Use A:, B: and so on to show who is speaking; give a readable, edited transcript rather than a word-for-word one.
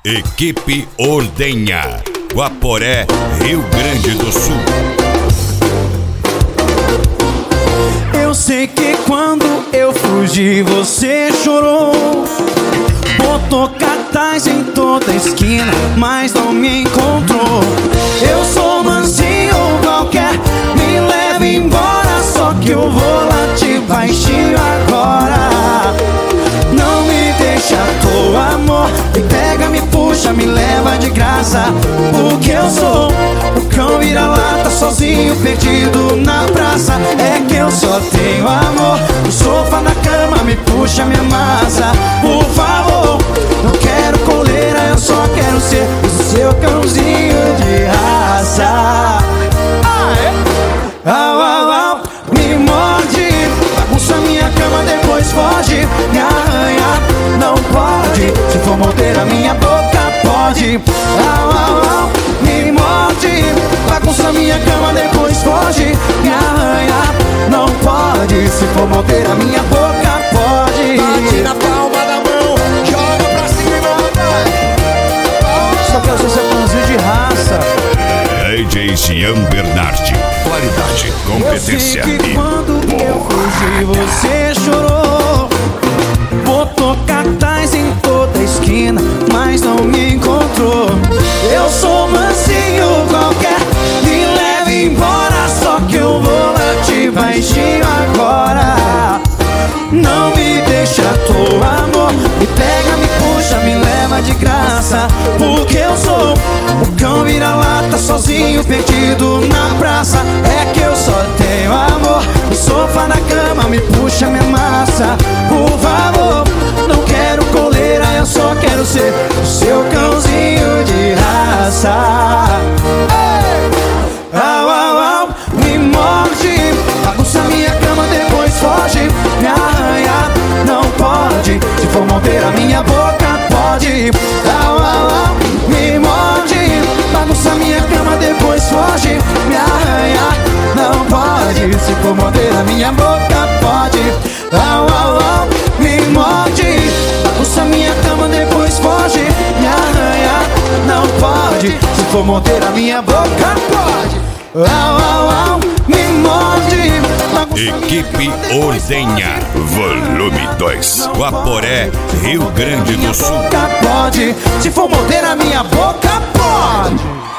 A: Equipe Ordenha, Guaporé, Rio Grande do Sul.
B: Eu sei que quando eu fugi você chorou, botou cartaz em toda esquina, mas não me encontrou. Eu sou mansinho qualquer, me leva embora, só que eu vou latir baixinho agora. Não me deixa à toa, amor, me pega, me puxa, me leva de graça. O que eu sou, o cão vira-lata, sozinho, perdido na praça. É que eu só tenho amor, o sofá na cama, me puxa, me amassa. Por favor, não quero coleira, eu só quero ser o seu cãozinho de raça. Au, au, au, me morde, bagunça minha cama, depois foge. Me arranha, não pode, se for morder a minha boca, pode. Au, au, au, me morde, bagunça minha cama, depois foge. Me arranha, não pode, se for morder a minha boca, pode.
C: Bate na palma da mão, joga pra cima e volta.
B: Só quero ser seu cãozinho de raça.
A: DJ Jean Bernardi, qualidade, competência
B: Eu sei que
A: e
B: quando eu fugi você chorou, botou cartaz em toda esquina, mas não me encontrou. Eu sou mansinho qualquer, me leve embora, só que eu vou latir baixinho agora. Não me deixa à toa, amor, me pega, me puxa, me leva de graça. Porque eu sou o cão vira-lata, sozinho, perdido na praça. É que eu só tenho amor, o sofá na cama, me puxa, me amassa. Por favor, não quero coleira, eu só quero ser o seu cãozinho de raça. Au, au, au, me morde, bagunça minha cama, depois foge. Me arranha, não pode, se for morder a minha boca, pode. Au, au, au, me morde, bagunça minha cama, depois foge. Me arranha, não pode, se for morder a minha boca, pode. Au, au, au, me morde, bagunça minha cama, depois foge. Me arranha, não pode, se for morder a minha boca, pode. Au, au, au, me morde, bagunça
A: Equipe Ordenha, volume 2, Guaporé, Rio Grande do Sul.
B: pode, se for morder a minha boca, pode.